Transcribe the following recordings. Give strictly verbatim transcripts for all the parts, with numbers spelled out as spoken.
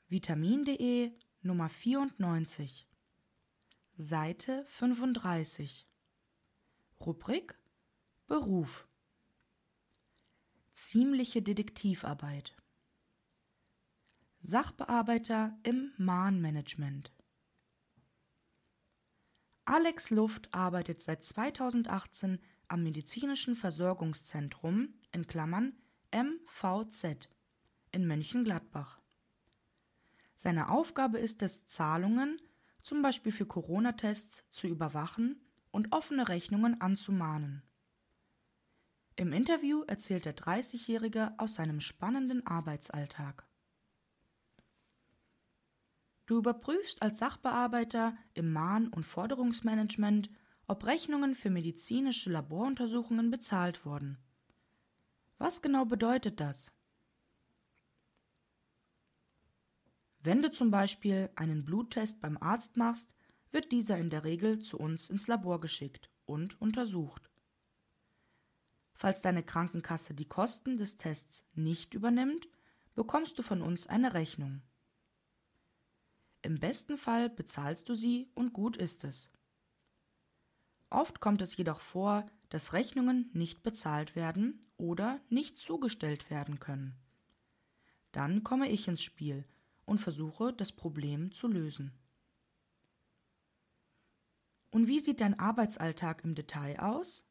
Vitamin.de Nummer vierundneunzig, Seite fünfunddreißig, Rubrik Beruf. Ziemliche Detektivarbeit. Sachbearbeiter im Mahnmanagement. Alex Luft arbeitet seit zweitausendachtzehn am Medizinischen Versorgungszentrum in Klammern M V Z in Mönchengladbach. Seine Aufgabe ist es, Zahlungen, zum Beispiel für Corona-Tests, zu überwachen und offene Rechnungen anzumahnen. Im Interview erzählt der dreißigjährige aus seinem spannenden Arbeitsalltag. Du überprüfst als Sachbearbeiter im Mahn- und Forderungsmanagement, ob Rechnungen für medizinische Laboruntersuchungen bezahlt wurden. Was genau bedeutet das? Wenn du zum Beispiel einen Bluttest beim Arzt machst, wird dieser in der Regel zu uns ins Labor geschickt und untersucht. Falls deine Krankenkasse die Kosten des Tests nicht übernimmt, bekommst du von uns eine Rechnung. Im besten Fall bezahlst du sie und gut ist es. Oft kommt es jedoch vor, dass Rechnungen nicht bezahlt werden oder nicht zugestellt werden können. Dann komme ich ins Spiel und versuche, das Problem zu lösen. Und wie sieht dein Arbeitsalltag im Detail aus?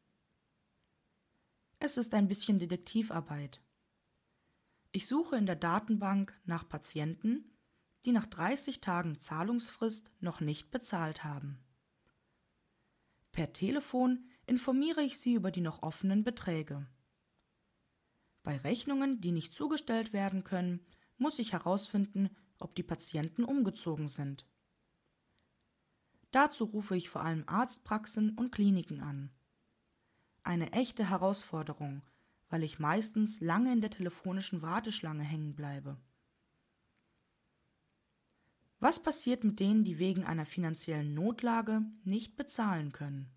Es ist ein bisschen Detektivarbeit. Ich suche in der Datenbank nach Patienten, die nach dreißig Tagen Zahlungsfrist noch nicht bezahlt haben. Per Telefon informiere ich sie über die noch offenen Beträge. Bei Rechnungen, die nicht zugestellt werden können, muss ich herausfinden, ob die Patienten umgezogen sind. Dazu rufe ich vor allem Arztpraxen und Kliniken an. Eine echte Herausforderung, weil ich meistens lange in der telefonischen Warteschlange hängen bleibe. Was passiert mit denen, die wegen einer finanziellen Notlage nicht bezahlen können?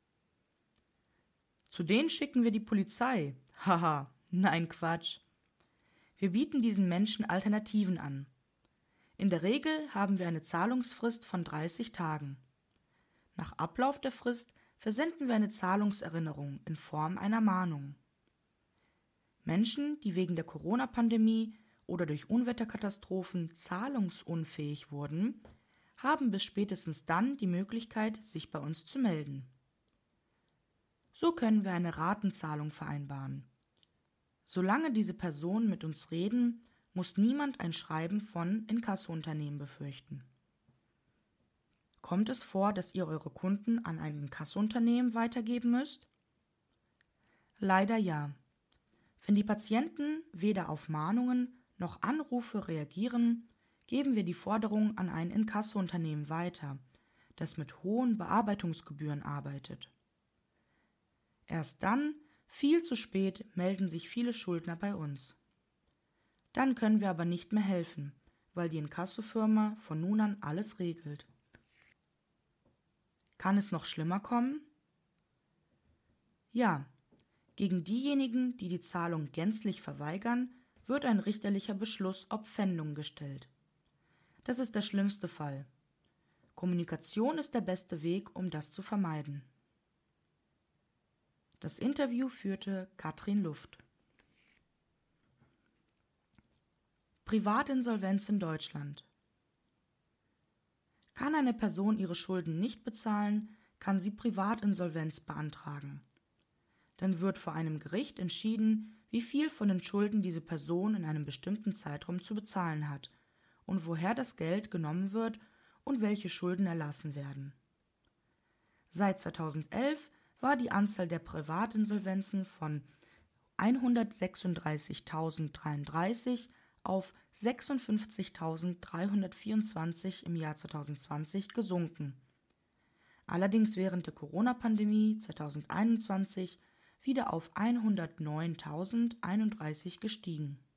Zu denen schicken wir die Polizei. Haha, nein Quatsch. Wir bieten diesen Menschen Alternativen an. In der Regel haben wir eine Zahlungsfrist von dreißig Tagen. Nach Ablauf der Frist versenden wir eine Zahlungserinnerung in Form einer Mahnung. Menschen, die wegen der Corona-Pandemie oder durch Unwetterkatastrophen zahlungsunfähig wurden, haben bis spätestens dann die Möglichkeit, sich bei uns zu melden. So können wir eine Ratenzahlung vereinbaren. Solange diese Personen mit uns reden, muss niemand ein Schreiben von Inkassounternehmen befürchten. Kommt es vor, dass ihr eure Kunden an ein Inkassounternehmen weitergeben müsst? Leider ja. Wenn die Patienten weder auf Mahnungen noch Anrufe reagieren, geben wir die Forderung an ein Inkassounternehmen weiter, das mit hohen Bearbeitungsgebühren arbeitet. Erst dann, viel zu spät, melden sich viele Schuldner bei uns. Dann können wir aber nicht mehr helfen, weil die Inkassofirma von nun an alles regelt. Kann es noch schlimmer kommen? Ja, gegen diejenigen, die die Zahlung gänzlich verweigern, wird ein richterlicher Beschluss ob Pfändung gestellt. Das ist der schlimmste Fall. Kommunikation ist der beste Weg, um das zu vermeiden. Das Interview führte Katrin Luft. Privatinsolvenz in Deutschland. Kann eine Person ihre Schulden nicht bezahlen, kann sie Privatinsolvenz beantragen. Dann wird vor einem Gericht entschieden, wie viel von den Schulden diese Person in einem bestimmten Zeitraum zu bezahlen hat und woher das Geld genommen wird und welche Schulden erlassen werden. Seit zweitausendelf war die Anzahl der Privatinsolvenzen von hundertsechsunddreißigtausenddreiunddreißig auf sechsundfünfzigtausenddreihundertvierundzwanzig im Jahr zweitausendzwanzig gesunken. Allerdings während der Corona-Pandemie zweitausendeinundzwanzig wieder auf hundertneuntausendeinunddreißig gestiegen.